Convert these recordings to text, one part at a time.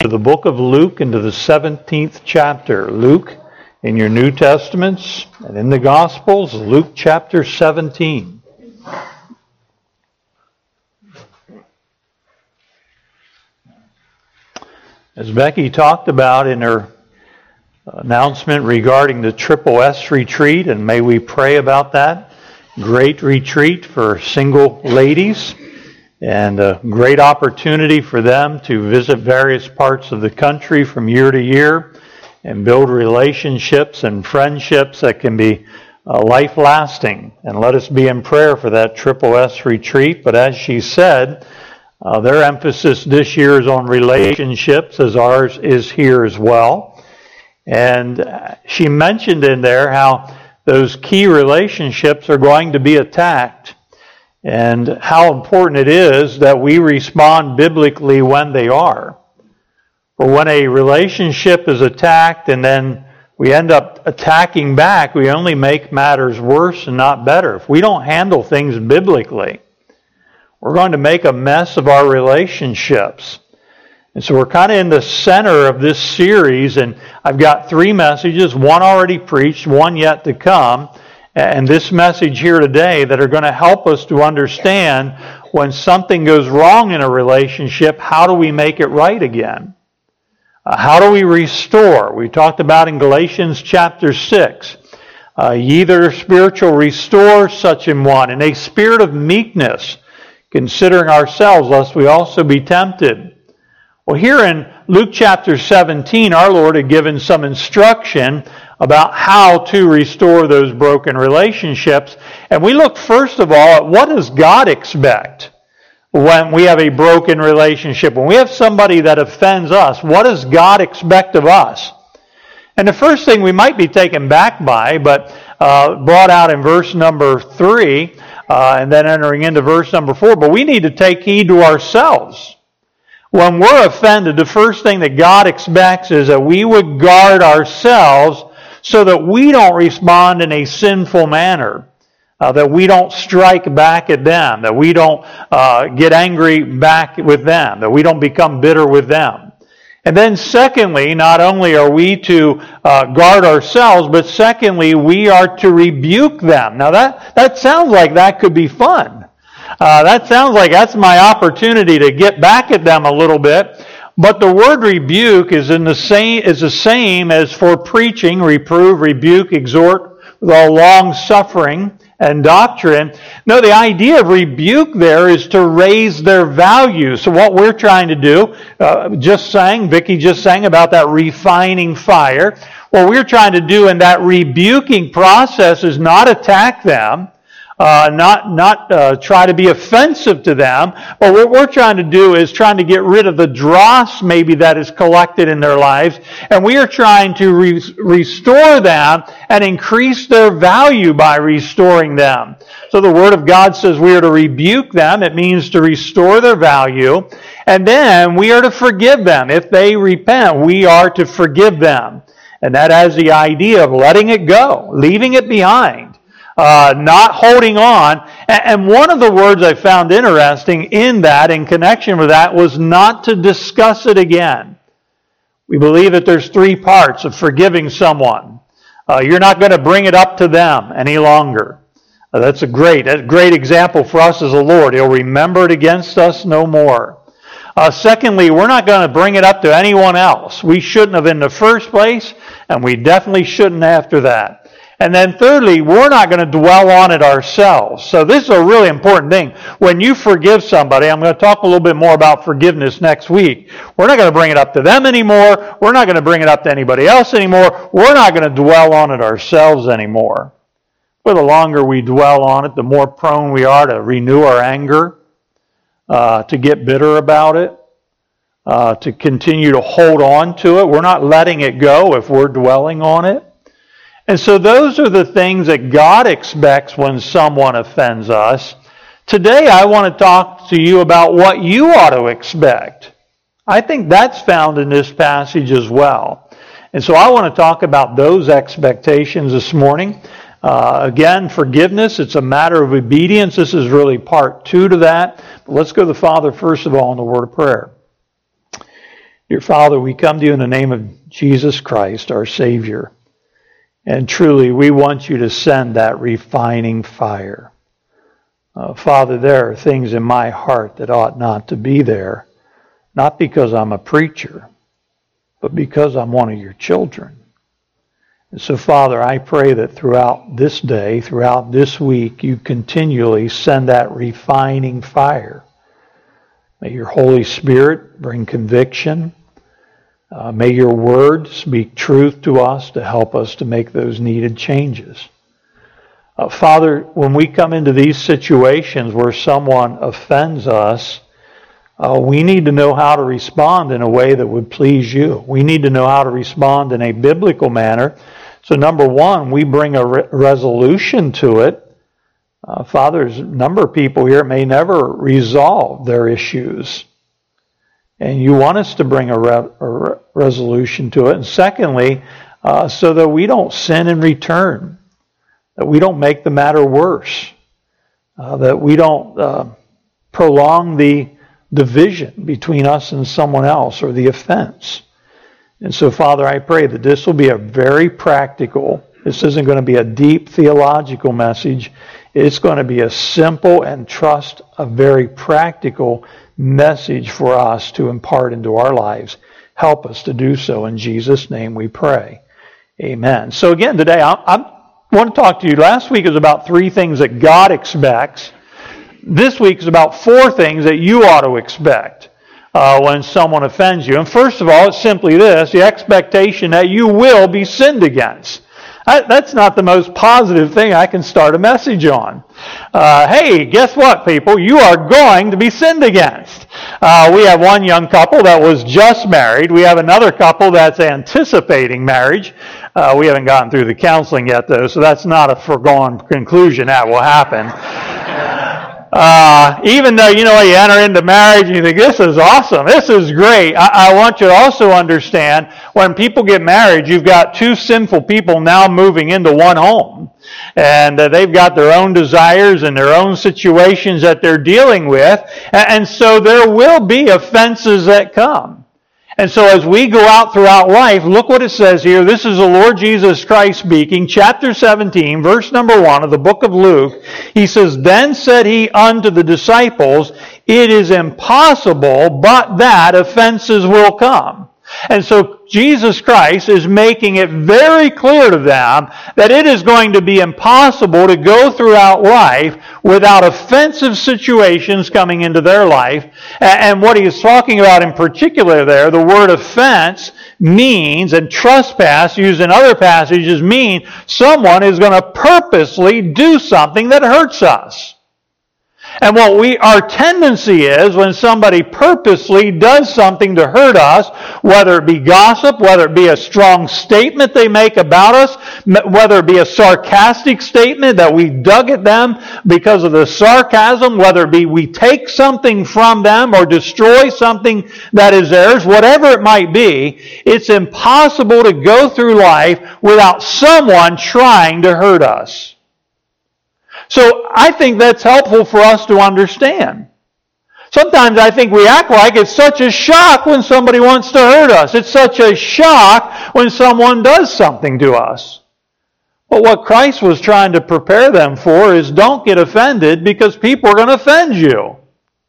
to the book of Luke and to the 17th chapter. Luke in your New Testaments and in the Gospels, Luke chapter 17. As Becky talked about in her announcement regarding the Triple S retreat, and may we pray about that great retreat for single ladies, and a great opportunity for them to visit various parts of the country from year to year and build relationships and friendships that can be life-lasting. And let us be in prayer for that Triple S retreat. But as she said, their emphasis this year is on relationships, as ours is here as well. And she mentioned in there how those key relationships are going to be attacked, and how important it is that we respond biblically when they are. For when a relationship is attacked and then we end up attacking back, we only make matters worse and not better. If we don't handle things biblically, we're going to make a mess of our relationships. And so we're kind of in the center of this series, and I've got 3 messages, one already preached, one yet to come, and this message here today that are going to help us to understand when something goes wrong in a relationship, how do we make it right again? How do we restore? We talked about in Galatians chapter 6, ye that are spiritual, restore such an one in a spirit of meekness, considering ourselves, lest we also be tempted. Well, here in Luke chapter 17, our Lord had given some instruction about how to restore those broken relationships. And we look first of all at what does God expect when we have a broken relationship. When we have somebody that offends us, what does God expect of us? And the first thing we might be taken back by, but brought out in verse number 3, and then entering into verse number 4, but we need to take heed to ourselves. When we're offended, the first thing that God expects is that we would guard ourselves so that we don't respond in a sinful manner, that we don't strike back at them, that we don't get angry back with them, that we don't become bitter with them. And then secondly, not only are we to guard ourselves, but secondly, we are to rebuke them. Now that sounds like that could be fun. That sounds like that's my opportunity to get back at them a little bit. But the word rebuke is the same as for preaching, reprove, rebuke, exhort, with all long suffering and doctrine. No, the idea of rebuke there is to raise their value. So what we're trying to do, Vicki just sang about that refining fire. What we're trying to do in that rebuking process is not attack them, not try to be offensive to them, but what we're trying to do is trying to get rid of the dross maybe that is collected in their lives, and we are trying to restore them and increase their value by restoring them. So the Word of God says we are to rebuke them. It means to restore their value, and then we are to forgive them. If they repent, we are to forgive them. And that has the idea of letting it go, leaving it behind. Not holding on. And one of the words I found interesting in connection with that, was not to discuss it again. We believe that there's 3 parts of forgiving someone. You're not going to bring it up to them any longer. That's a great example for us as the Lord. He'll remember it against us no more. Secondly, we're not going to bring it up to anyone else. We shouldn't have in the first place, and we definitely shouldn't after that. And then thirdly, we're not going to dwell on it ourselves. So this is a really important thing. When you forgive somebody, I'm going to talk a little bit more about forgiveness next week. We're not going to bring it up to them anymore. We're not going to bring it up to anybody else anymore. We're not going to dwell on it ourselves anymore. But the longer we dwell on it, the more prone we are to renew our anger, to get bitter about it, to continue to hold on to it. We're not letting it go if we're dwelling on it. And so those are the things that God expects when someone offends us. Today I want to talk to you about what you ought to expect. I think that's found in this passage as well. And so I want to talk about those expectations this morning. Again, forgiveness, it's a matter of obedience. This is really part 2 to that. But let's go to the Father first of all in the word of prayer. Dear Father, we come to you in the name of Jesus Christ, our Savior. And truly, we want you to send that refining fire. Father, there are things in my heart that ought not to be there, not because I'm a preacher, but because I'm one of your children. And so, Father, I pray that throughout this day, throughout this week, you continually send that refining fire. May your Holy Spirit bring conviction. May your word speak truth to us to help us to make those needed changes. Father, when we come into these situations where someone offends us, we need to know how to respond in a way that would please you. We need to know how to respond in a biblical manner. So number one, we bring a resolution to it. Father, there's a number of people here may never resolve their issues. And you want us to bring a resolution to it. And secondly, so that we don't sin in return, that we don't make the matter worse, that we don't prolong the division between us and someone else or the offense. And so, Father, I pray that this will be a very practical, this isn't going to be a deep theological message. It's going to be a simple and trust a very practical message for us to impart into our lives. Help us to do so. In Jesus' name we pray. Amen. So again, today I want to talk to you. Last week was about 3 things that God expects. This week is about 4 things that you ought to expect when someone offends you. And first of all, it's simply this, the expectation that you will be sinned against. That's not the most positive thing I can start a message on. Hey, guess what, people? You are going to be sinned against. We have one young couple that was just married. We have another couple that's anticipating marriage. We haven't gotten through the counseling yet, though, so that's not a foregone conclusion that will happen. Even though, you enter into marriage and you think, this is awesome, this is great. I want you to also understand, when people get married, you've got 2 sinful people now moving into one home. And they've got their own desires and their own situations that they're dealing with. And so there will be offenses that come. And so as we go out throughout life, look what it says here. This is the Lord Jesus Christ speaking, chapter 17, verse number 1 of the book of Luke. He says, "Then said he unto the disciples, it is impossible but that offenses will come." And so Jesus Christ is making it very clear to them that it is going to be impossible to go throughout life without offensive situations coming into their life. And what he is talking about in particular there, the word offense means, and trespass used in other passages mean, someone is going to purposely do something that hurts us. And what our tendency is when somebody purposely does something to hurt us, whether it be gossip, whether it be a strong statement they make about us, whether it be a sarcastic statement that we dug at them because of the sarcasm, whether it be we take something from them or destroy something that is theirs, whatever it might be, it's impossible to go through life without someone trying to hurt us. So I think that's helpful for us to understand. Sometimes I think we act like it's such a shock when somebody wants to hurt us. It's such a shock when someone does something to us. But what Christ was trying to prepare them for is don't get offended because people are going to offend you.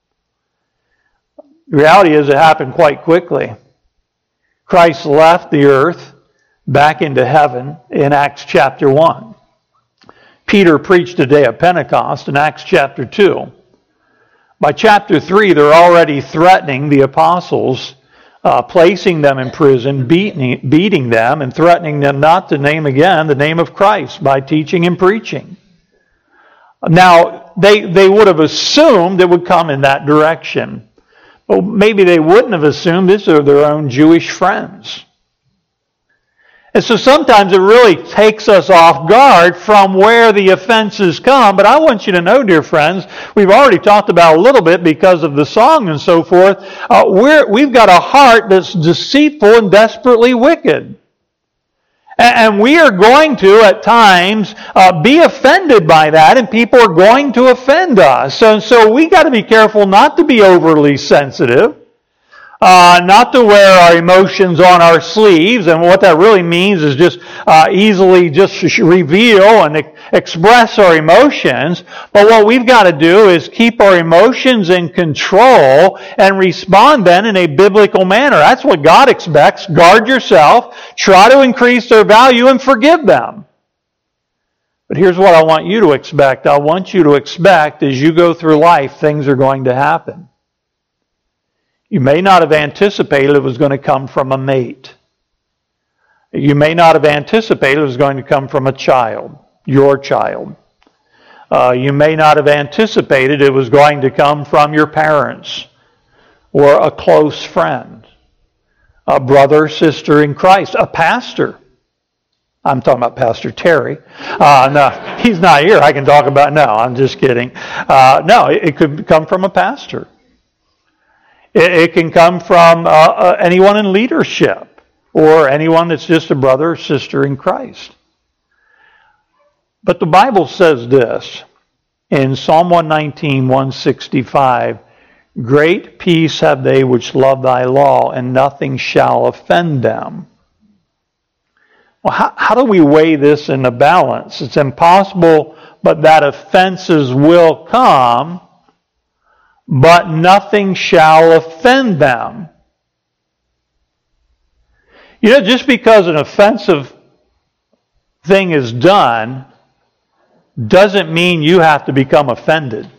The reality is it happened quite quickly. Christ left the earth back into heaven in Acts chapter 1. Peter preached the day of Pentecost in Acts chapter 2. By chapter 3, they're already threatening the apostles, placing them in prison, beating them, and threatening them not to name again the name of Christ by teaching and preaching. Now, they would have assumed it would come in that direction. Well, maybe they wouldn't have assumed these are their own Jewish friends. And so sometimes it really takes us off guard from where the offenses come. But I want you to know, dear friends, we've already talked about a little bit because of the song and so forth. We've got a heart that's deceitful and desperately wicked. And we are going to, at times, be offended by that, and people are going to offend us. So we got to be careful not to be overly sensitive. Not to wear our emotions on our sleeves, and what that really means is just easily just reveal and express our emotions. But what we've got to do is keep our emotions in control and respond then in a biblical manner. That's what God expects. Guard yourself, try to increase their value, and forgive them. But here's what I want you to expect. I want you to expect as you go through life, things are going to happen. You may not have anticipated it was going to come from a mate. You may not have anticipated it was going to come from a child, your child. You may not have anticipated it was going to come from your parents or a close friend, a brother, sister in Christ, a pastor. I'm talking about Pastor Terry. No, he's not here. I can talk about, no, I'm just kidding. No, it could come from a pastor. It can come from anyone in leadership or anyone that's just a brother or sister in Christ. But the Bible says this in Psalm 119, 165, great peace have they which love thy law, and nothing shall offend them. Well, how do we weigh this in the balance? It's impossible, but that offenses will come, but nothing shall offend them. You know, just because an offensive thing is done doesn't mean you have to become offended.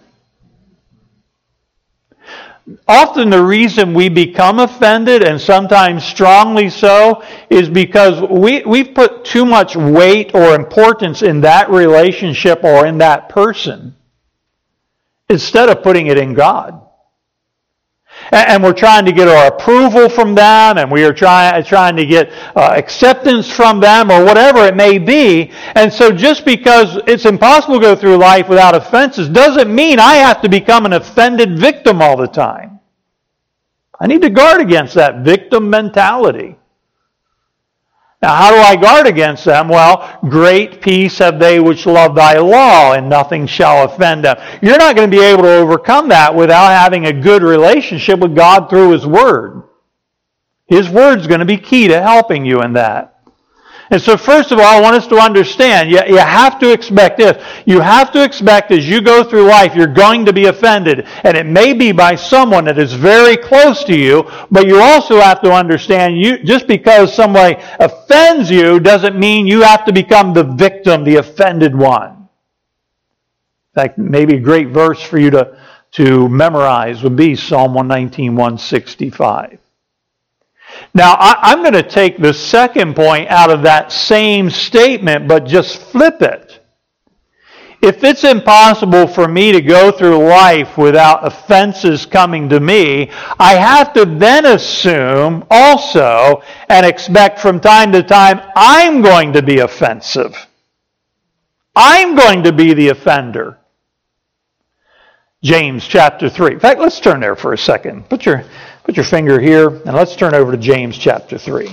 Often the reason we become offended, and sometimes strongly so, is because we've put too much weight or importance in that relationship or in that person, instead of putting it in God. And we're trying to get our approval from them, and we are trying to get acceptance from them, or whatever it may be. And so just because it's impossible to go through life without offenses doesn't mean I have to become an offended victim all the time. I need to guard against that victim mentality. Now, how do I guard against them? Well, great peace have they which love thy law, and nothing shall offend them. You're not going to be able to overcome that without having a good relationship with God through His Word. His Word's going to be key to helping you in that. And so first of all, I want us to understand, you have to expect this. You have to expect as you go through life, you're going to be offended. And it may be by someone that is very close to you, but you also have to understand, just because somebody offends you doesn't mean you have to become the victim, the offended one. In fact, maybe a great verse for you to memorize would be Psalm 119, 165. Now, I'm going to take the second point out of that same statement, but just flip it. If it's impossible for me to go through life without offenses coming to me, I have to then assume also and expect from time to time I'm going to be offensive. I'm going to be the offender. James chapter 3. In fact, let's turn there for a second. Put your finger here, and let's turn over to James chapter 3.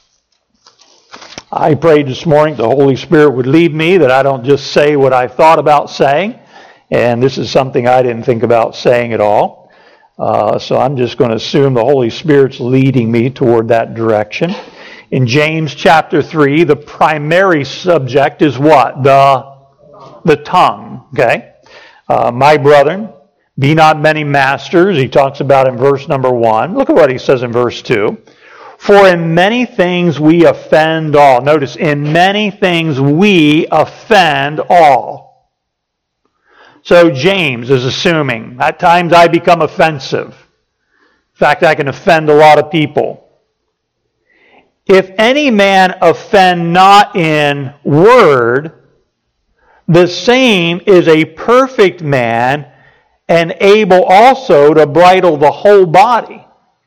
I prayed this morning the Holy Spirit would lead me, that I don't just say what I thought about saying, and this is something I didn't think about saying at all. So I'm just going to assume the Holy Spirit's leading me toward that direction. In James chapter 3, the primary subject is what? The tongue. Okay? My brethren, be not many masters, he talks about in verse number 1. Look at what he says in verse 2. For in many things we offend all. Notice, in many things we offend all. So James is assuming, at times I become offensive. In fact, I can offend a lot of people. If any man offend not in word, the same is a perfect man, and able also to bridle the whole body.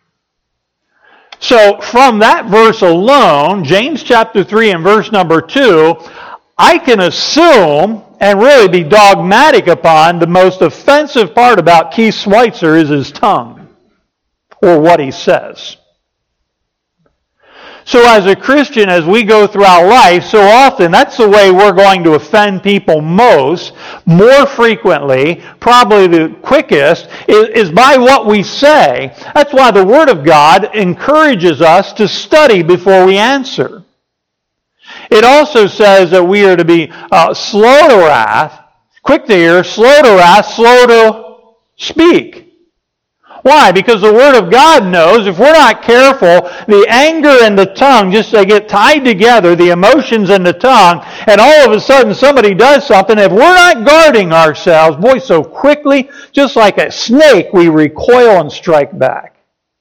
So from that verse alone, James chapter 3 and verse number 2, I can assume and really be dogmatic upon the most offensive part about Keith Schweitzer is his tongue, or what he says. So as a Christian, as we go throughout life, so often that's the way we're going to offend people most, more frequently, probably the quickest, is by what we say. That's why the Word of God encourages us to study before we answer. It also says that we are to be slow to wrath, quick to hear, slow to wrath, slow to speak. Why? Because the Word of God knows if we're not careful, the anger and the tongue, they get tied together, the emotions and the tongue, and all of a sudden somebody does something. If we're not guarding ourselves, boy, so quickly, just like a snake, we recoil and strike back.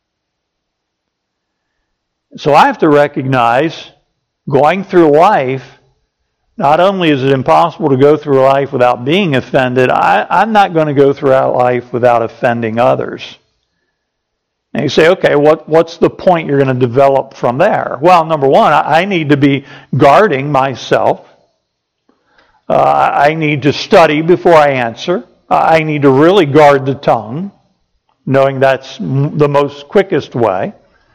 So I have to recognize, going through life, not only is it impossible to go through life without being offended, I'm not going to go throughout life without offending others. And you say, okay, what's the point you're going to develop from there? Well, number one, I need to be guarding myself. I need to study before I answer. I need to really guard the tongue, knowing that's the most quickest way.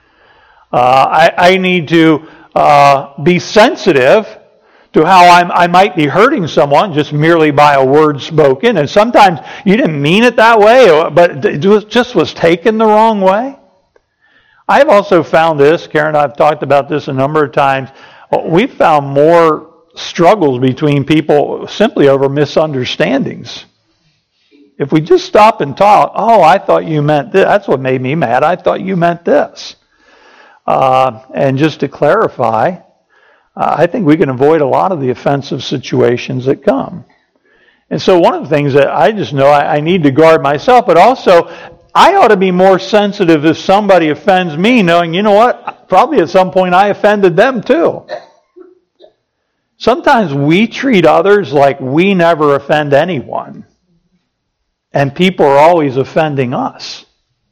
I need to be sensitive to how I might be hurting someone just merely by a word spoken. And sometimes you didn't mean it that way, but it just was taken the wrong way. I've also found this, Karen and I have talked about this a number of times, we've found more struggles between people simply over misunderstandings. If we just stop and talk, I thought you meant this. That's what made me mad. I thought you meant this. And just to clarify, I think we can avoid a lot of the offensive situations that come. And so one of the things that I just know I need to guard myself, but also I ought to be more sensitive if somebody offends me, knowing, you know what, probably at some point I offended them too. Sometimes we treat others like we never offend anyone. And people are always offending us.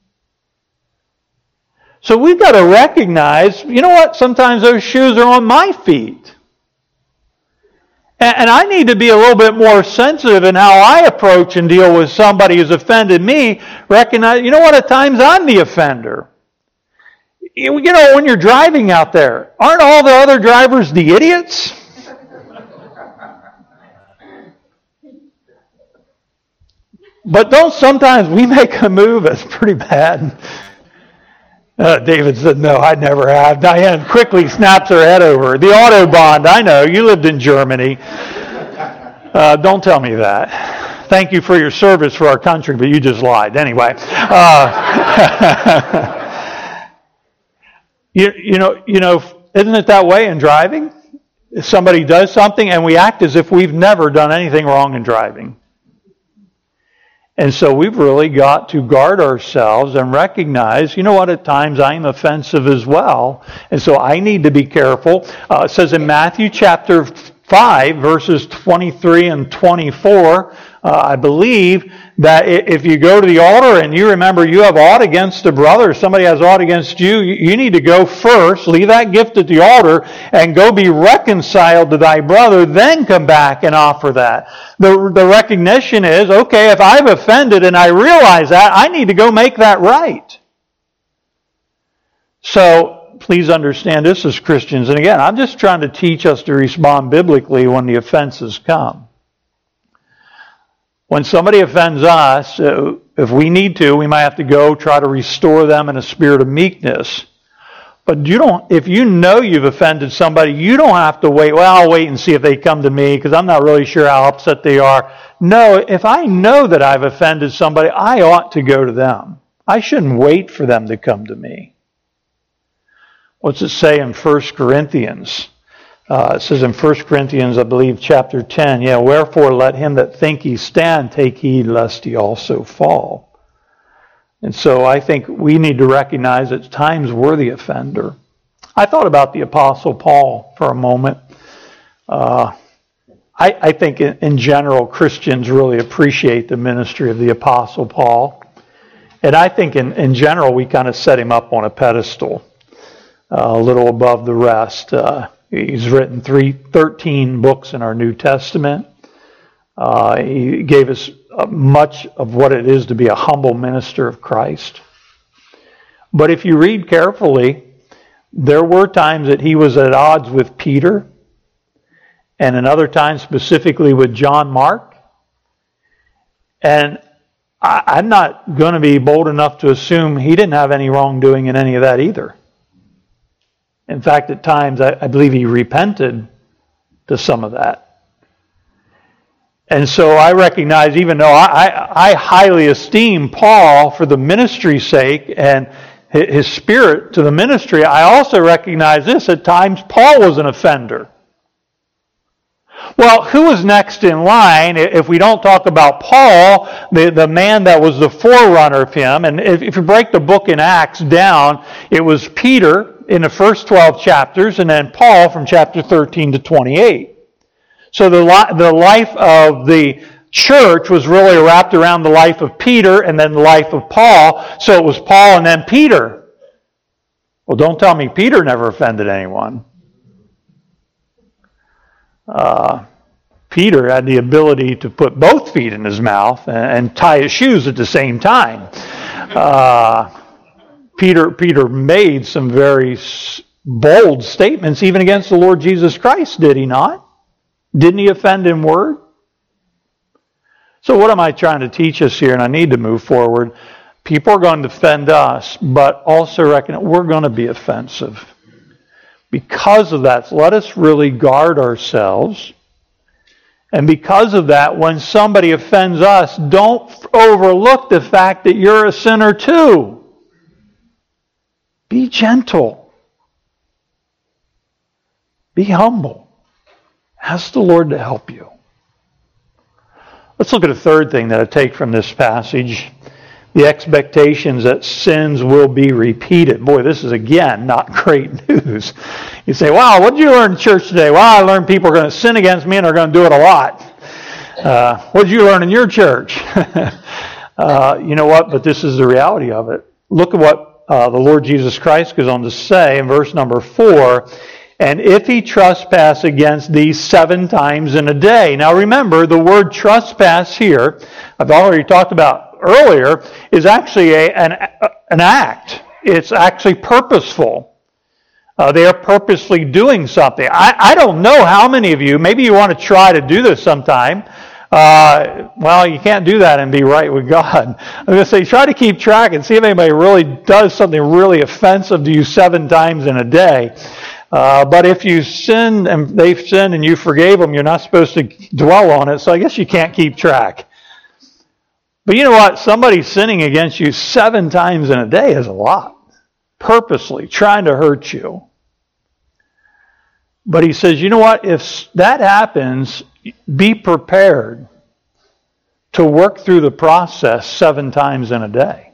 So we've got to recognize, you know what, sometimes those shoes are on my feet. And I need to be a little bit more sensitive in how I approach and deal with somebody who's offended me. Recognize, you know what, at times I'm the offender. You know, when you're driving out there, aren't all the other drivers the idiots? But don't sometimes we make a move that's pretty bad? David said, no, I never have. Diane quickly snaps her head over. The Autobahn, I know, you lived in Germany. Don't tell me that. Thank you for your service for our country, but you just lied. Anyway. You know, isn't it that way in driving? If somebody does something and we act as if we've never done anything wrong in driving. And so we've really got to guard ourselves and recognize, you know what, at times I'm offensive as well. And so I need to be careful. It says in Matthew chapter 5, verses 23 and 24, I believe that if you go to the altar and you remember you have aught against a brother, or somebody has aught against you, you need to go first, leave that gift at the altar, and go be reconciled to thy brother, then come back and offer that. The recognition is, okay, if I've offended and I realize that, I need to go make that right. So, please understand this as Christians. And again, I'm just trying to teach us to respond biblically when the offenses come. When somebody offends us, if we need to, we might have to go try to restore them in a spirit of meekness. But if you know you've offended somebody, you don't have to wait, well, I'll wait and see if they come to me because I'm not really sure how upset they are. No, if I know that I've offended somebody, I ought to go to them. I shouldn't wait for them to come to me. What's it say in 1 Corinthians? It says in 1 Corinthians, I believe, chapter 10, wherefore let him that think he stand take heed lest he also fall. And so I think we need to recognize at times we're the offender. I thought about the Apostle Paul for a moment. I think in general Christians really appreciate the ministry of the Apostle Paul. And I think in general we kind of set him up on a pedestal, a little above the rest. He's written 13 books in our New Testament. He gave us much of what it is to be a humble minister of Christ. But if you read carefully, There were times that he was at odds with Peter, and another time specifically with John Mark. And I'm not going to be bold enough to assume he didn't have any wrongdoing in any of that either. In fact, at times, I believe he repented to some of that. And so I recognize, even though I highly esteem Paul for the ministry's sake and his spirit to the ministry, I also recognize this. At times, Paul was an offender. Well, who was next in line if we don't talk about Paul, the man that was the forerunner of him? And if you break the book in Acts down, it was Peter in the first 12 chapters, and then Paul from chapter 13 to 28. So the life of the church was really wrapped around the life of Peter and then the life of Paul. So it was Paul and then Peter. Well, don't tell me Peter never offended anyone. Peter had the ability to put both feet in his mouth and tie his shoes at the same time. Peter made some very bold statements even against the Lord Jesus Christ, did he not? Didn't he offend in word? So what am I trying to teach us here? And I need to move forward. People are going to offend us, but also reckon we're going to be offensive. Because of that, let us really guard ourselves. And because of that, when somebody offends us, don't overlook the fact that you're a sinner too. Be gentle. Be humble. Ask the Lord to help you. Let's look at a third thing that I take from this passage. The expectations that sins will be repeated. Boy, this is again not great news. You say, wow, what did you learn in church today? Well, I learned people are going to sin against me and they're going to do it a lot. What did you learn in your church? You know what? But this is the reality of it. Look at what the Lord Jesus Christ goes on to say in verse number 4. And if he trespass against thee 7 times in a day. Now remember, the word trespass here, I've already talked about earlier, is actually an act. It's actually purposeful. They are purposely doing something. I don't know how many of you, maybe you want to try to do this sometime. Well, you can't do that and be right with God. I'm going to say try to keep track and see if anybody really does something really offensive to you 7 times in a day. But if you sinned and they've sinned and you forgave them, you're not supposed to dwell on it, so I guess you can't keep track. But you know what? Somebody sinning against you 7 times in a day is a lot. Purposely trying to hurt you. But he says, you know what? If that happens, be prepared to work through the process 7 times in a day.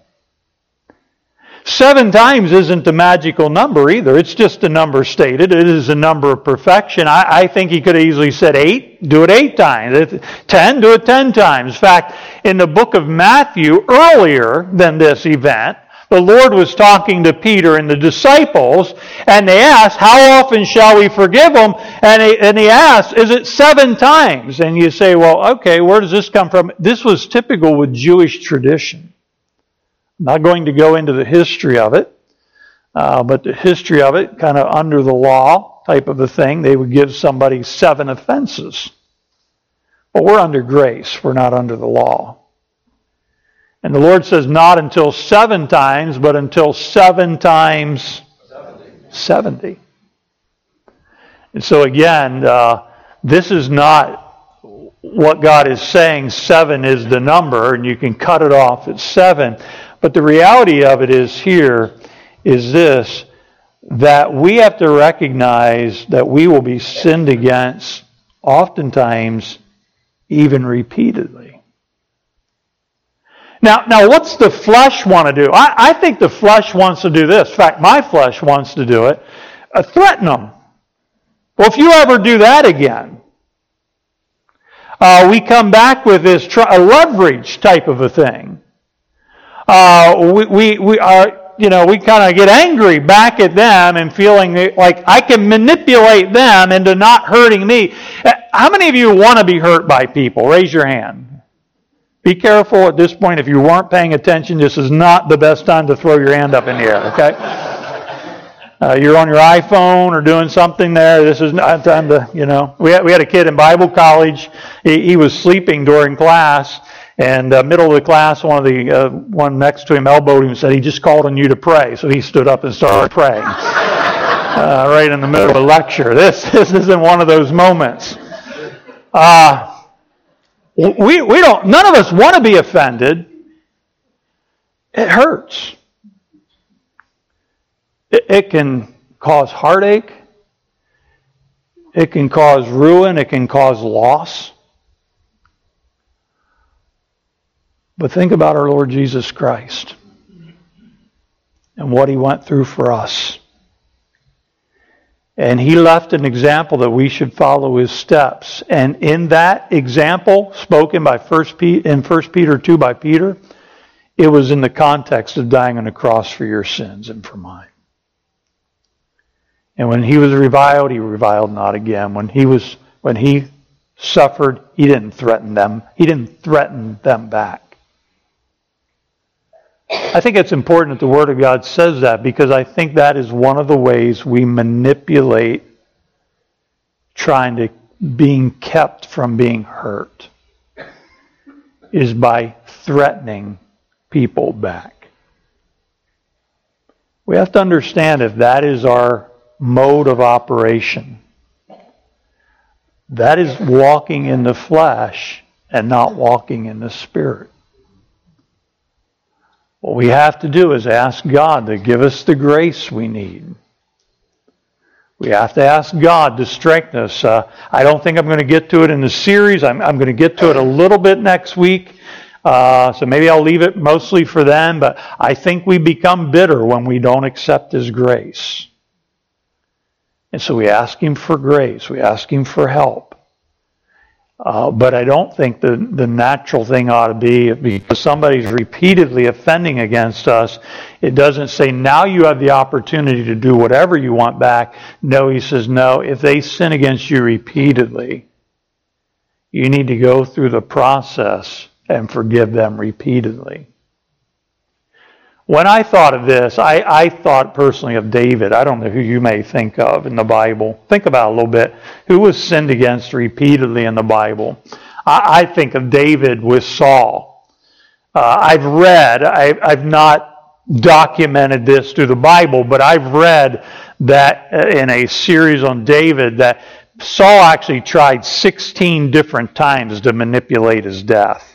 7 times isn't the magical number either. It's just a number stated. It is a number of perfection. I think he could have easily said 8. Do it 8 times. 10. Do it 10 times. In fact, in the book of Matthew, earlier than this event, the Lord was talking to Peter and the disciples, and they asked, how often shall we forgive them? And he asked, is it 7 times? And you say, well, okay, where does this come from? This was typical with Jewish tradition. I'm not going to go into the history of it, but the history of it, kind of under the law type of a thing, they would give somebody 7 offenses. But we're under grace. We're not under the law. And the Lord says not until 7 times, but until 7 times 70. And so again, this is not what God is saying 7 is the number, and you can cut it off at 7. But the reality of it is here is this, that we have to recognize that we will be sinned against oftentimes, even repeatedly. Now, what's the flesh want to do? I think the flesh wants to do this. In fact, my flesh wants to do it. Threaten them. Well, if you ever do that again, we come back with this a leverage type of a thing. We kind of get angry back at them and feeling like I can manipulate them into not hurting me. How many of you want to be hurt by people? Raise your hand. Be careful at this point. If you weren't paying attention, this is not the best time to throw your hand up in the air, okay? you're on your iPhone or doing something there. This is not time to, We had a kid in Bible college. He was sleeping during class, and middle of the class, one next to him elbowed him and said, "He just called on you to pray." So he stood up and started praying right in the middle of a lecture. This isn't one of those moments. We don't. None of us want to be offended. It hurts. It can cause heartache. It can cause ruin. It can cause loss. But think about our Lord Jesus Christ and what He went through for us. And He left an example that we should follow His steps. And in that example, spoken by 1 Peter 2 by Peter, it was in the context of dying on the cross for your sins and for mine. And when He was reviled, He reviled not again. When He suffered, He didn't threaten them. He didn't threaten them back. I think it's important that the Word of God says that, because I think that is one of the ways we manipulate being kept from being hurt, is by threatening people back. We have to understand, if that is our mode of operation, that is walking in the flesh and not walking in the Spirit. What we have to do is ask God to give us the grace we need. We have to ask God to strengthen us. I don't think I'm going to get to it in the series. I'm going to get to it a little bit next week. So maybe I'll leave it mostly for then. But I think we become bitter when we don't accept His grace. And so we ask Him for grace. We ask Him for help. But I don't think the natural thing ought to be, because somebody's repeatedly offending against us, it doesn't say, now you have the opportunity to do whatever you want back. No, He says, no, if they sin against you repeatedly, you need to go through the process and forgive them repeatedly. When I thought of this, I thought personally of David. I don't know who you may think of in the Bible. Think about it a little bit. Who was sinned against repeatedly in the Bible? I think of David with Saul. I've not documented this through the Bible, but I've read that in a series on David that Saul actually tried 16 different times to manipulate his death.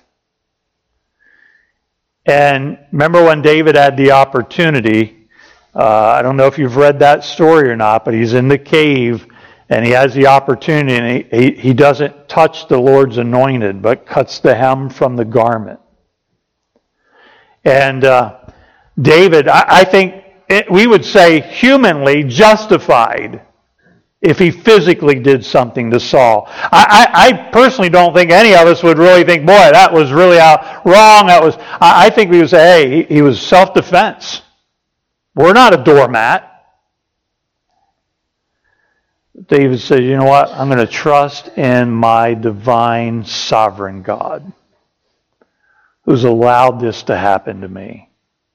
And remember when David had the opportunity, I don't know if you've read that story or not, but he's in the cave and he has the opportunity, and he doesn't touch the Lord's anointed, but cuts the hem from the garment. And David, I think we would say humanly justified if he physically did something to Saul. I personally don't think any of us would really think, boy, that was really wrong. I think we would say, hey, he was self-defense. We're not a doormat. David says, you know what? I'm going to trust in my divine sovereign God, who's allowed this to happen to me.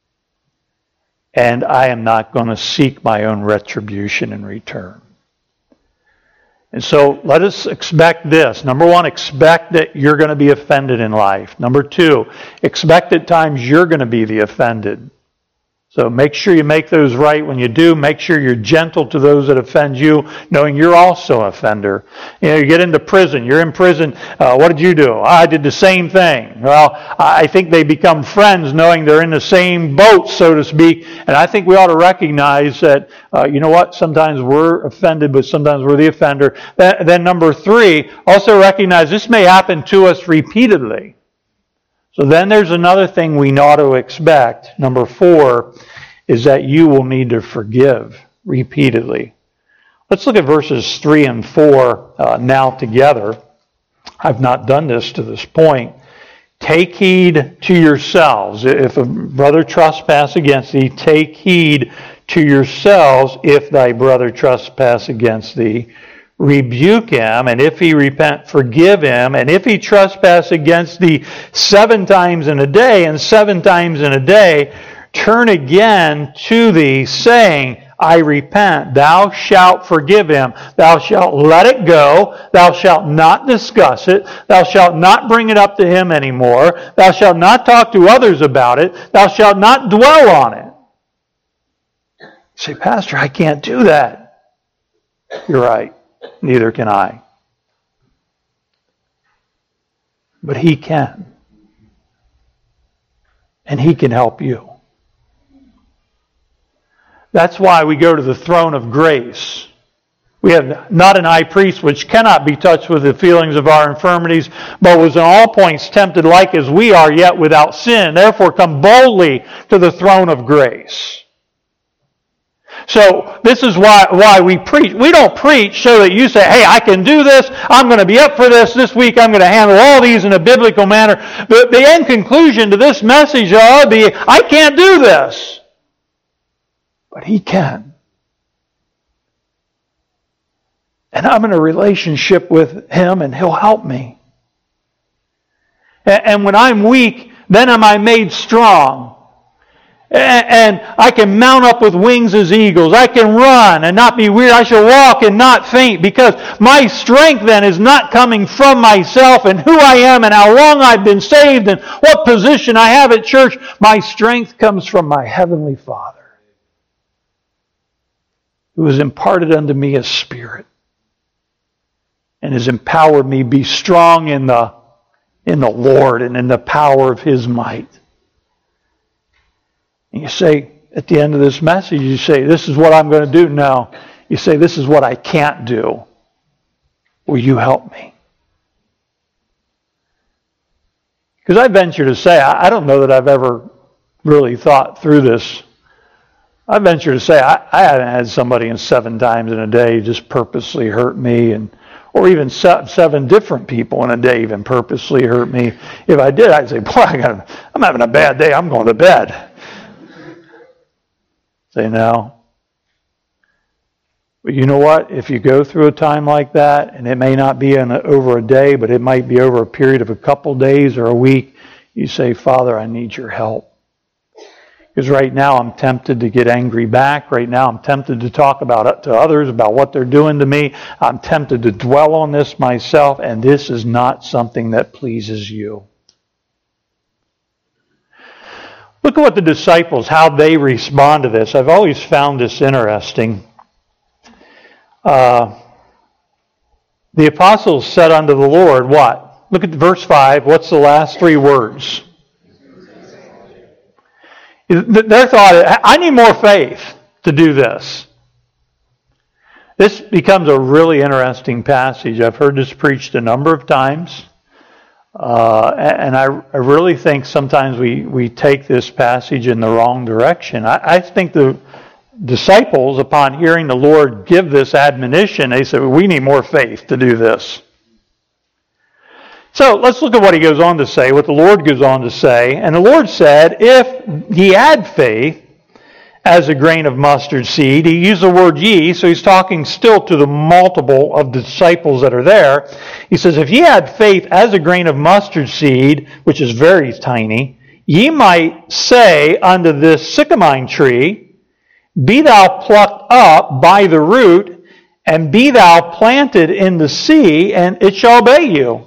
And I am not going to seek my own retribution in return. And so let us expect this. Number one, expect that you're going to be offended in life. Number two, expect at times you're going to be the offended. So make sure you make those right when you do. Make sure you're gentle to those that offend you, knowing you're also an offender. You get into prison. You're in prison. What did you do? I did the same thing. Well, I think they become friends knowing they're in the same boat, so to speak. And I think we ought to recognize that, you know what? Sometimes we're offended, but sometimes we're the offender. Then number three, also recognize this may happen to us repeatedly. So then there's another thing we ought to expect. Number four is that you will need to forgive repeatedly. Let's look at verses 3 and 4 now together. I've not done this to this point. Take heed to yourselves. If a brother trespass against thee, take heed to yourselves. If thy brother trespass against thee, rebuke him, and if he repent, forgive him. And if he trespass against thee 7 times in a day, and 7 times in a day, turn again to thee, saying, I repent. Thou shalt forgive him. Thou shalt let it go. Thou shalt not discuss it. Thou shalt not bring it up to him anymore. Thou shalt not talk to others about it. Thou shalt not dwell on it. You say, Pastor, I can't do that. You're right. Neither can I. But he can. And he can help you. That's why we go to the throne of grace. We have not an high priest which cannot be touched with the feelings of our infirmities, but was in all points tempted like as we are, yet without sin. Therefore come boldly to the throne of grace. So this is why we preach. We don't preach so that you say, hey, I can do this. I'm going to be up for this week. I'm going to handle all these in a biblical manner. The end conclusion to this message ought to be, I can't do this. But he can. And I'm in a relationship with him and he'll help me. And when I'm weak, then am I made strong. And I can mount up with wings as eagles. I can run and not be weary. I shall walk and not faint, because my strength then is not coming from myself and who I am and how long I've been saved and what position I have at church. My strength comes from my Heavenly Father, who has imparted unto me a spirit and has empowered me be strong in the Lord and in the power of his might. And you say, at the end of this message, you say, this is what I'm going to do. No. You say, this is what I can't do. Will you help me? Because I venture to say, I don't know that I've ever really thought through this. I venture to say, I haven't had somebody in 7 times in a day just purposely hurt me, or even 7 different people in a day even purposely hurt me. If I did, I'd say, boy, I'm having a bad day. I'm going to bed. Say no. But you know what? If you go through a time like that, and it may not be over a day, but it might be over a period of a couple days or a week, you say, Father, I need your help. Because right now I'm tempted to get angry back. Right now I'm tempted to talk to others about what they're doing to me. I'm tempted to dwell on this myself, and this is not something that pleases you. Look at what the disciples, how they respond to this. I've always found this interesting. The apostles said unto the Lord, what? Look at verse 5. What's the last 3 words? Their thought, I need more faith to do this. This becomes a really interesting passage. I've heard this preached a number of times. And I really think sometimes we take this passage in the wrong direction. I think the disciples, upon hearing the Lord give this admonition, they said, we need more faith to do this. So let's look at what he goes on to say, what the Lord goes on to say. And the Lord said, if ye had faith as a grain of mustard seed. He used the word ye, so he's talking still to the multiple of disciples that are there. He says, if ye had faith as a grain of mustard seed, which is very tiny, ye might say unto this sycamore tree, be thou plucked up by the root, and be thou planted in the sea, and it shall obey you.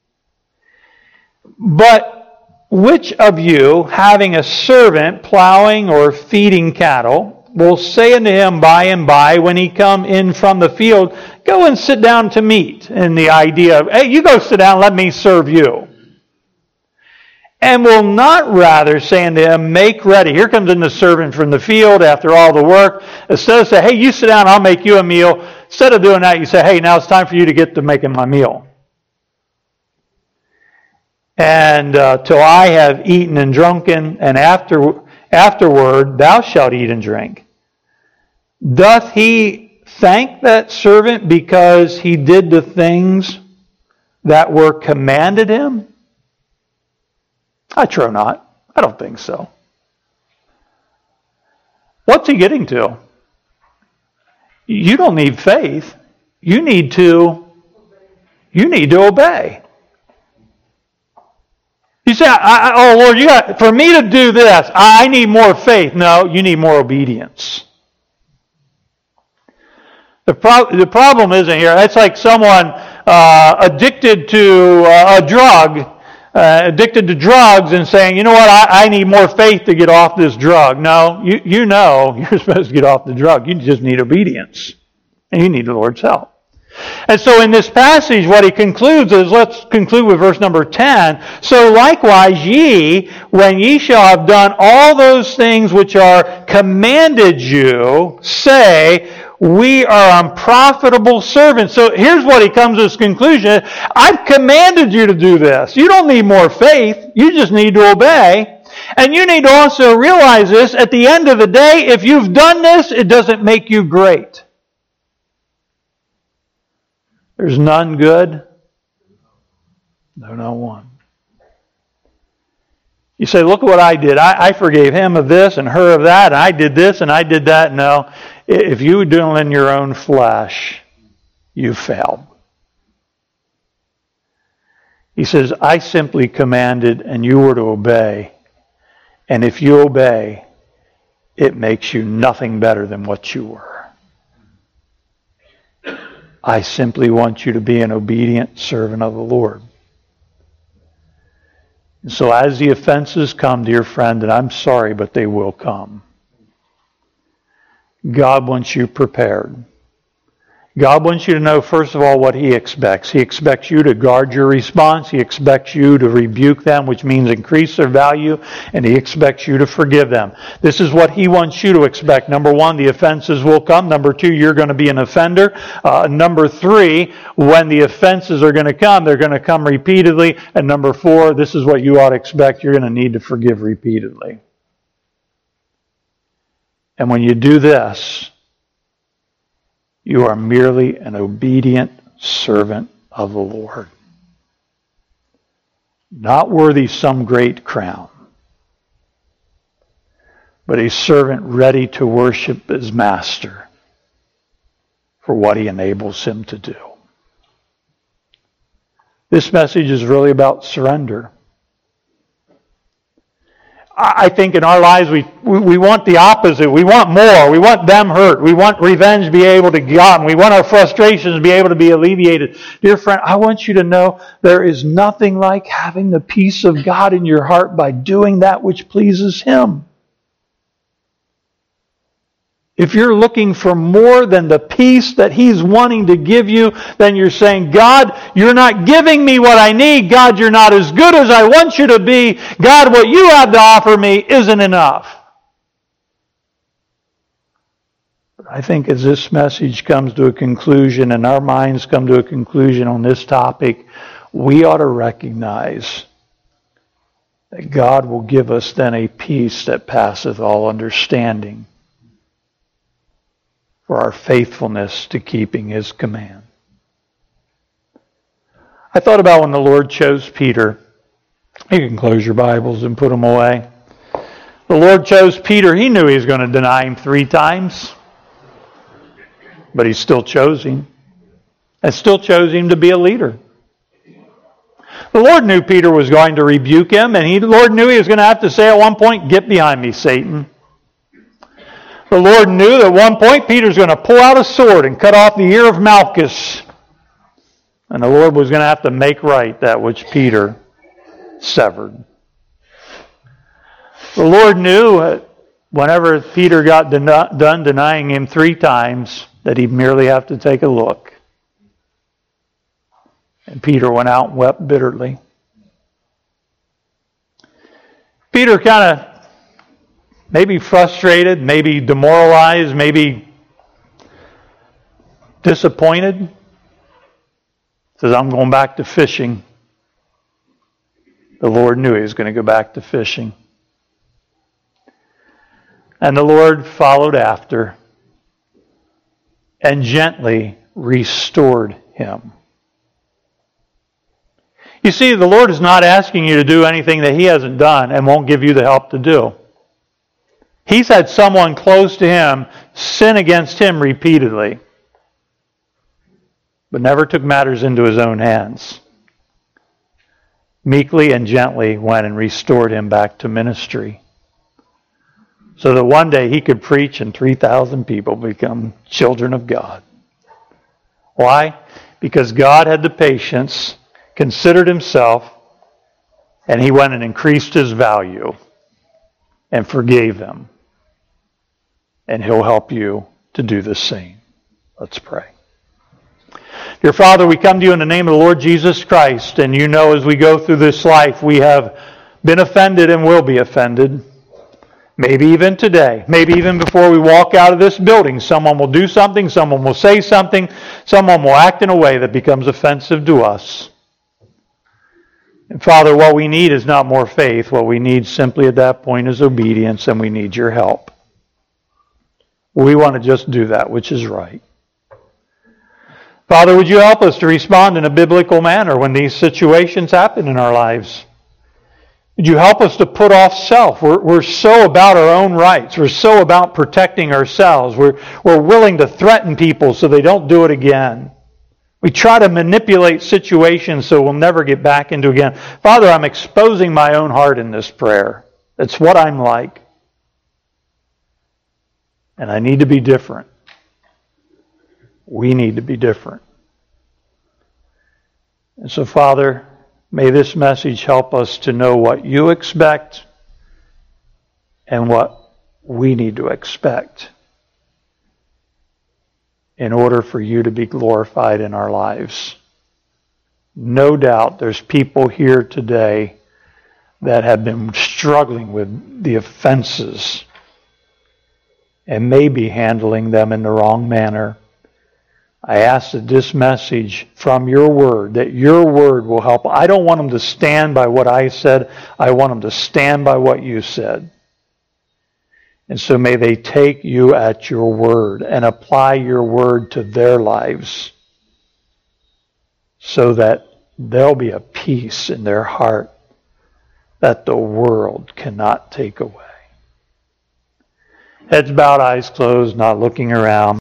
But which of you, having a servant plowing or feeding cattle, will say unto him by and by, when he come in from the field, go and sit down to meat? And the idea of, hey, you go sit down, let me serve you. And will not rather say unto him, make ready. Here comes in the servant from the field after all the work. Instead of saying, hey, you sit down, I'll make you a meal. Instead of doing that, you say, hey, now it's time for you to get to making my meal. And till I have eaten and drunken, and afterward thou shalt eat and drink. Doth he thank that servant because he did the things that were commanded him? I trow not. I don't think so. What's he getting to? You don't need faith. You need to obey. You say, oh Lord, for me to do this, I need more faith. No, you need more obedience. The problem isn't here. It's like someone addicted to a drug, addicted to drugs, and saying, you know what, I need more faith to get off this drug. No, you know you're supposed to get off the drug. You just need obedience. And you need the Lord's help. And so in this passage, what he concludes is, let's conclude with verse number 10. So likewise ye, when ye shall have done all those things which are commanded you, say, we are unprofitable servants. So here's what he comes to his conclusion. I've commanded you to do this. You don't need more faith. You just need to obey. And you need to also realize this. At the end of the day, if you've done this, it doesn't make you great. There's none good. No, not one. You say, look at what I did. I forgave him of this and her of that, and I did this and I did that. No, if you do it in your own flesh, you failed. He says, I simply commanded and you were to obey. And if you obey, it makes you nothing better than what you were. I simply want you to be an obedient servant of the Lord. And so as the offenses come, dear friend, and I'm sorry, but they will come, God wants you prepared. God wants you to know, first of all, what He expects. He expects you to guard your response. He expects you to rebuke them, which means increase their value. And He expects you to forgive them. This is what He wants you to expect. Number one, the offenses will come. Number two, you're going to be an offender. Number three, when the offenses are going to come, they're going to come repeatedly. And number four, this is what you ought to expect. You're going to need to forgive repeatedly. And when you do this, you are merely an obedient servant of the Lord. Not worthy some great crown, but a servant ready to worship his master for what he enables him to do. This message is really about surrender. I think in our lives we want the opposite. We want more. We want them hurt. We want revenge to be able to be gotten. We want our frustrations to be able to be alleviated. Dear friend, I want you to know there is nothing like having the peace of God in your heart by doing that which pleases Him. If you're looking for more than the peace that He's wanting to give you, then you're saying, God, you're not giving me what I need. God, you're not as good as I want you to be. God, what you have to offer me isn't enough. But I think as this message comes to a conclusion and our minds come to a conclusion on this topic, we ought to recognize that God will give us then a peace that passeth all understanding, for our faithfulness to keeping His command. I thought about when the Lord chose Peter. You can close your Bibles and put them away. The Lord chose Peter. He knew He was going to deny Him 3 times. But He still chose him. And still chose him to be a leader. The Lord knew Peter was going to rebuke him. And the Lord knew He was going to have to say at one point, "Get behind me, Satan." The Lord knew that at one point Peter's going to pull out a sword and cut off the ear of Malchus. And the Lord was going to have to make right that which Peter severed. The Lord knew whenever Peter got done denying Him 3 times that he'd merely have to take a look. And Peter went out and wept bitterly. Peter kind of maybe frustrated, maybe demoralized, maybe disappointed. Says, "I'm going back to fishing." The Lord knew he was going to go back to fishing. And the Lord followed after and gently restored him. You see, the Lord is not asking you to do anything that He hasn't done and won't give you the help to do. He's had someone close to Him sin against Him repeatedly, but never took matters into His own hands. Meekly and gently went and restored him back to ministry, so that one day he could preach and 3,000 people become children of God. Why? Because God had the patience, considered himself, and he went and increased his value and forgave him. And he'll help you to do the same. Let's pray. Dear Father, we come to you in the name of the Lord Jesus Christ, and you know as we go through this life, we have been offended and will be offended. Maybe even today, maybe even before we walk out of this building, someone will do something, someone will say something, someone will act in a way that becomes offensive to us. And Father, what we need is not more faith. What we need simply at that point is obedience, and we need your help. We want to just do that which is right. Father, would you help us to respond in a biblical manner when these situations happen in our lives? Would you help us to put off self? We're so about our own rights. We're so about protecting ourselves. We're willing to threaten people so they don't do it again. We try to manipulate situations so we'll never get back into it again. Father, I'm exposing my own heart in this prayer. That's what I'm like. And I need to be different. We need to be different. And so, Father, may this message help us to know what you expect and what we need to expect in order for you to be glorified in our lives. No doubt there's people here today that have been struggling with the offenses and maybe handling them in the wrong manner. I ask that this message from your word, that your word will help. I don't want them to stand by what I said. I want them to stand by what you said. And so may they take you at your word and apply your word to their lives so that there'll be a peace in their heart that the world cannot take away. Heads bowed, eyes closed, not looking around.